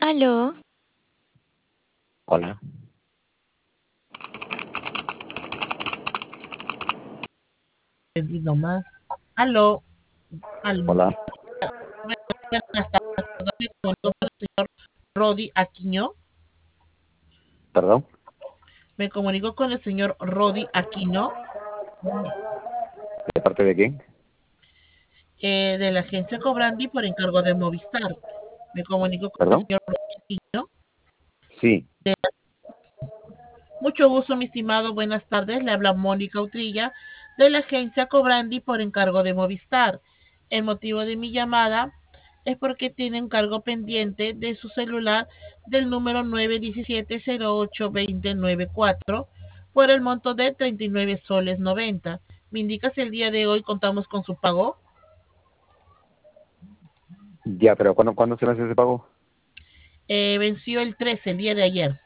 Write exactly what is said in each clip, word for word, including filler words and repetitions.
Aló, Hola, Y nomás. Aló, aló. hola, Buenas tardes. Me comunico con el señor Rodi Aquino. perdón, Me comunico con el señor Rodi Aquino, ¿de parte de quién? eh, de la agencia Cobrandi por encargo de Movistar. Me comunico con el ¿Perdón? señor Rodi Aquino. Sí, Mucho gusto, mi estimado. Buenas tardes. Le habla Mónica Utrilla de la agencia Cobrandi por encargo de Movistar. El motivo de mi llamada es porque tiene un cargo pendiente de su celular del número nueve diecisiete cero ocho veinte noventa y cuatro por el monto de treinta y nueve soles noventa. ¿Me indica si el día de hoy contamos con su pago? ya, pero ¿cuándo, ¿cuándo se me hace ese pago? Eh, venció el trece, el día de ayer.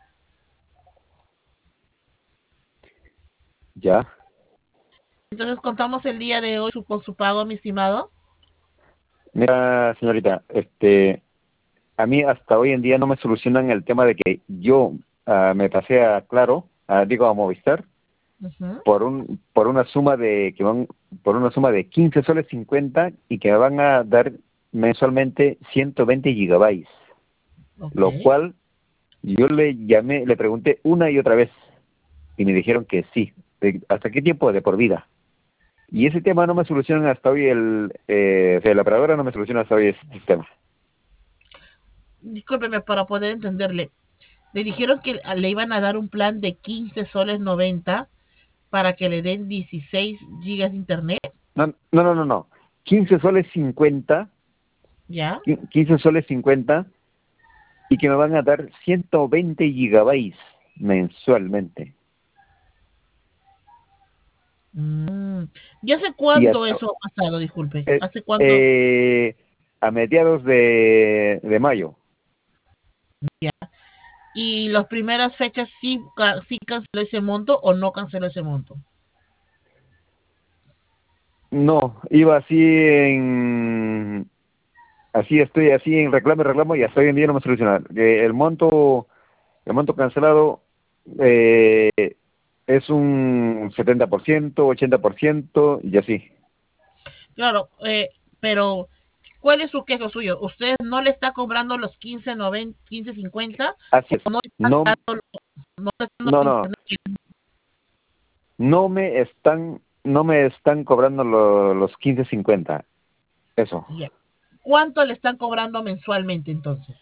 Ya, Entonces contamos el día de hoy su- con su pago, mi estimado. mira, señorita, este, a mí hasta hoy en día no me solucionan el tema de que yo ah, me pasé a Claro, ah, digo a Movistar, Ujú. por un, por una suma de, que van, por una suma de quince soles cincuenta y que me van a dar mensualmente ciento veinte gigabytes, Ok. lo cual yo le llamé, le pregunté una y otra vez y me dijeron que sí. De- ¿Hasta qué tiempo? De por vida. Y ese tema no me solucionan hasta hoy el, eh, o sea, la operadora no me soluciona hasta hoy ese sistema. Discúlpeme para poder entenderle. Le dijeron que le iban a dar un plan de quince soles noventa para que le den dieciséis gigas de internet, No, no, no, no, no. quince soles cincuenta, ¿ya? qui- quince soles cincuenta y que me van a dar ciento veinte gigabytes mensualmente. Mm. ¿Y hace Y cuándo hasta, eso ha pasado? Disculpe. eh, ¿Hace cuándo? eh, a mediados de, de mayo. ¿Ya? ¿Y las primeras fechas sí, ca- sí canceló ese monto o no canceló ese monto? No, iba así en, así estoy, así en reclamo y reclamo y hasta hoy en día no me soluciona. Eh, el monto, el monto cancelado eh, es un setenta por ciento, ochenta por ciento y así. Claro, eh, pero ¿cuál es su quejo suyo? ¿Usted no le está cobrando los quince noventa, quince cincuenta Así es. o no le están No, dando, no le están dando no, el no, internet? no me están, no me están cobrando lo- los quince cincuenta. Eso. Ya. ¿Cuánto le están cobrando mensualmente entonces?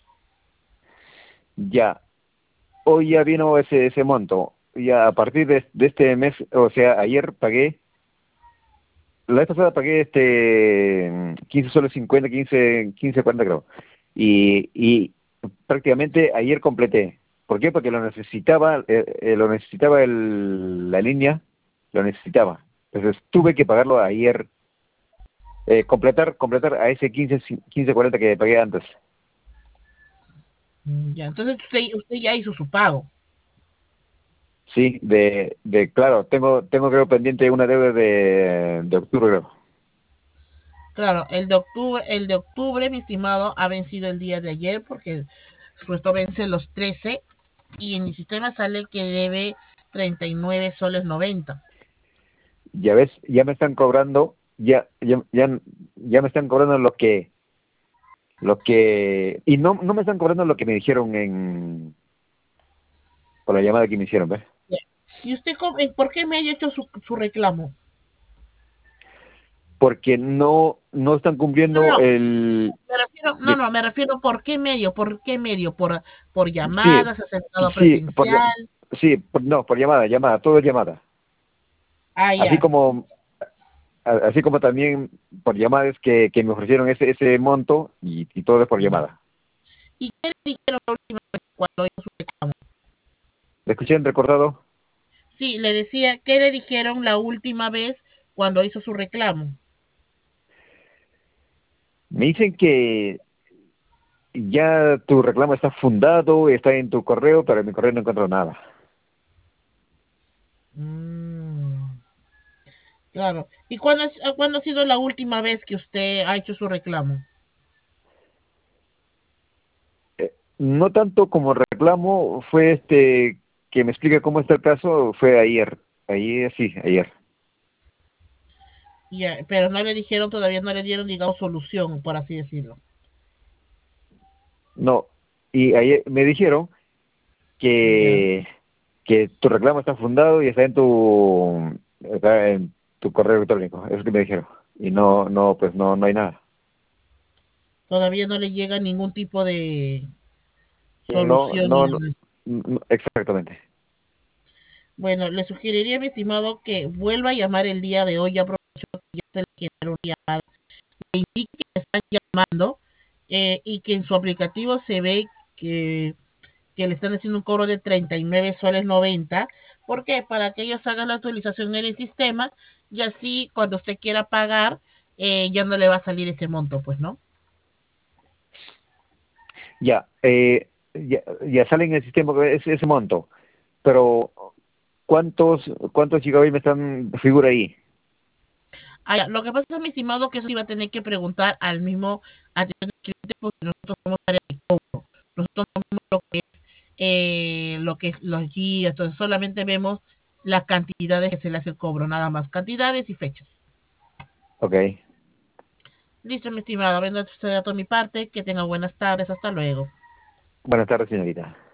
Ya. Hoy ya vino ese, ese monto. Ya a partir de, de este mes, o sea, ayer pagué, la vez pasada pagué este quince soles cincuenta, quince, quince cuarenta creo. Y, y prácticamente ayer completé. ¿Por qué? Porque lo necesitaba, eh, eh, lo necesitaba el, la línea, lo necesitaba. Entonces tuve que pagarlo ayer, eh, completar, completar a ese quince, quince cuarenta que pagué antes. Mm. Ya, entonces usted, usted ya hizo su pago. Sí, de, de claro, tengo, tengo creo pendiente una deuda de, de octubre, creo. Claro, el de octubre, el de octubre, mi estimado, ha vencido el día de ayer porque supuesto vence los trece y en mi sistema sale que debe treinta y nueve soles noventa. Ya ves, ya me están cobrando, ya, ya, ya, ya me están cobrando lo que, lo que, y no, no me están cobrando lo que me dijeron en, por la llamada que me hicieron, ¿ves? ¿Y usted cómo- eh, por qué me ha hecho su, su reclamo? Porque no, no están No, cumpliendo no, el, me refiero, no, de- no, me refiero por qué medio, por qué medio, por, por sí, llamadas, acercado sí, por, ll- presencial. sí, por- no, por llamada, llamada, todo es llamada. Ah, Así ya. como, a- así como también por llamadas que, que me ofrecieron ese, ese monto y, y todo es por Ya. llamada. ¿Y qué le dijeron la última vez cuando hizo su reclamo? ¿Me escuché recortado? Sí, le decía, ¿qué le dijeron la última vez cuando hizo su reclamo? Me dicen que ya tu reclamo está fundado, está en tu correo, pero en mi correo no encuentro nada. Mm, claro. ¿Y cuándo, es- ah, cuándo ha sido la última vez que usted ha hecho su reclamo? no tanto como reclamo, fue este que me explique cómo está el caso, fue ayer. Ayer, sí, ayer. Ya, pero no le dijeron, todavía no le dieron, digamos, solución, por así decirlo. No, y ayer me dijeron Ya. que, que tu reclamo está fundado y está en tu, está en tu correo electrónico, es lo que me dijeron. Y no, no, pues no, no hay nada. Todavía no le llega ningún tipo de No, solución ni no, no, nada. no, exactamente. Bueno, le sugeriría, mi estimado, que vuelva a llamar el día de hoy. Ya aprovecho que ya se le genera un llamado. Le indique que le están llamando eh, y que en su aplicativo se ve que, que le están haciendo un cobro de treinta y nueve soles noventa. ¿Por qué? Para que ellos hagan la actualización en el sistema y así cuando usted quiera pagar eh, ya no le va a salir ese monto, pues, ¿no? Ya, eh, ya, ya sale en el sistema ese, ese monto, pero ¿cuántos, cuántos gigabytes me están, figura ahí? Ah, ya, lo que pasa es, mi estimado, que eso iba a tener que preguntar al mismo atención al cliente porque nosotros somos área de cobro. Nosotros no vemos lo que es, eh, lo que es los guías, entonces solamente vemos las cantidades que se le hace el cobro, nada más, cantidades y fechas. Ok, Listo, mi estimado, habiendo esto de mi parte, que tenga buenas tardes, hasta luego. buenas tardes, señorita.